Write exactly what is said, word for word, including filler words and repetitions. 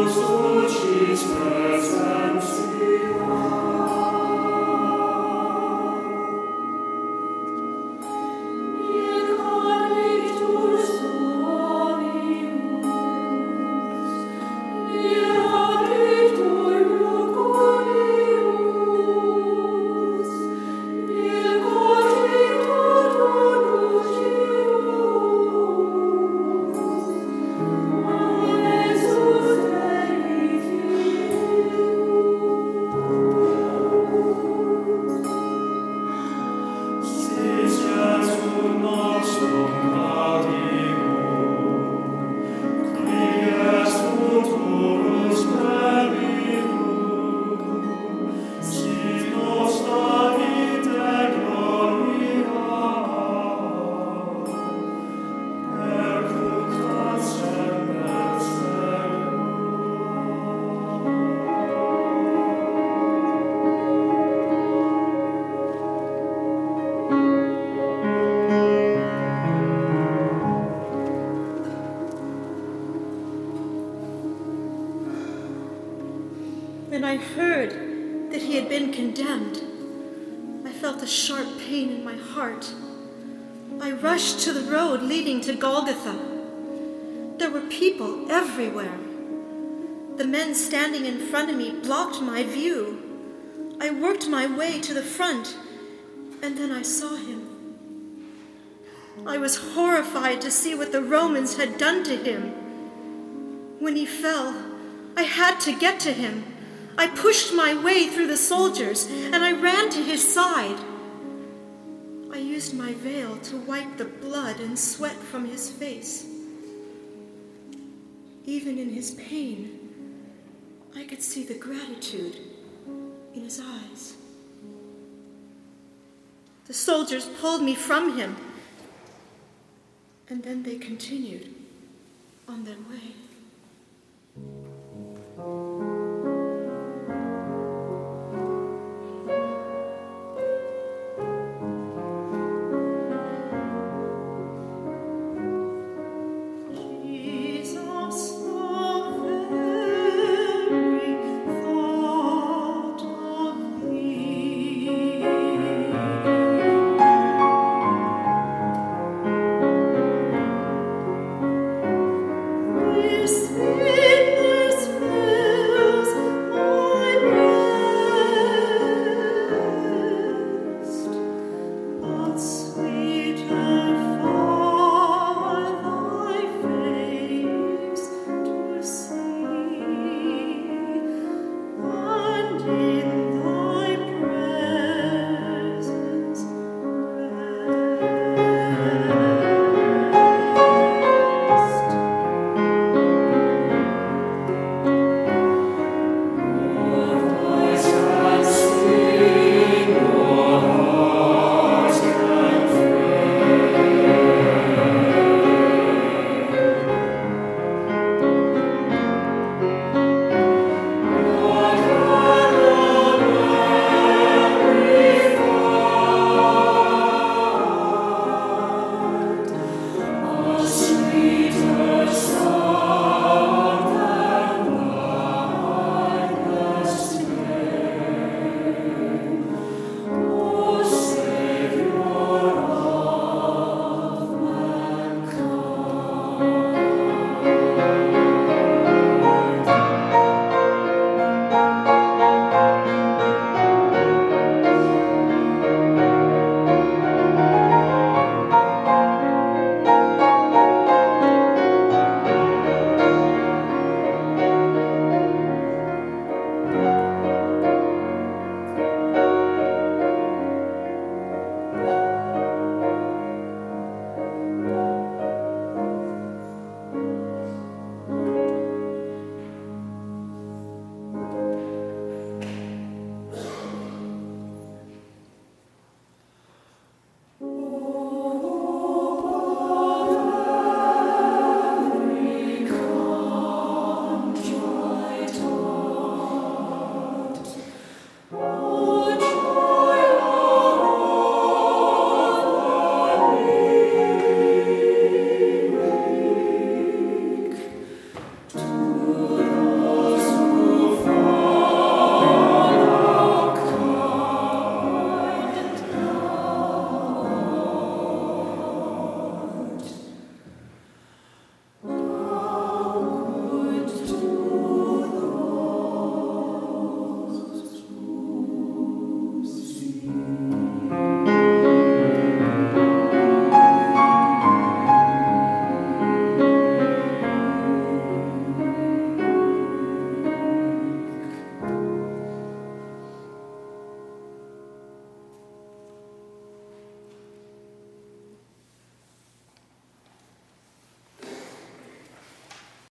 When I heard that he had been condemned, I felt a sharp pain in my heart. I rushed to the road leading to Golgotha. There were people everywhere. The men standing in front of me blocked my view. I worked my way to the front, and then I saw him. I was horrified to see what the Romans had done to him. When he fell, I had to get to him. I pushed my way through the soldiers, and I ran to his side. I used my veil to wipe the blood and sweat from his face. Even in his pain, I could see the gratitude in his eyes. The soldiers pulled me from him, and then they continued on their way.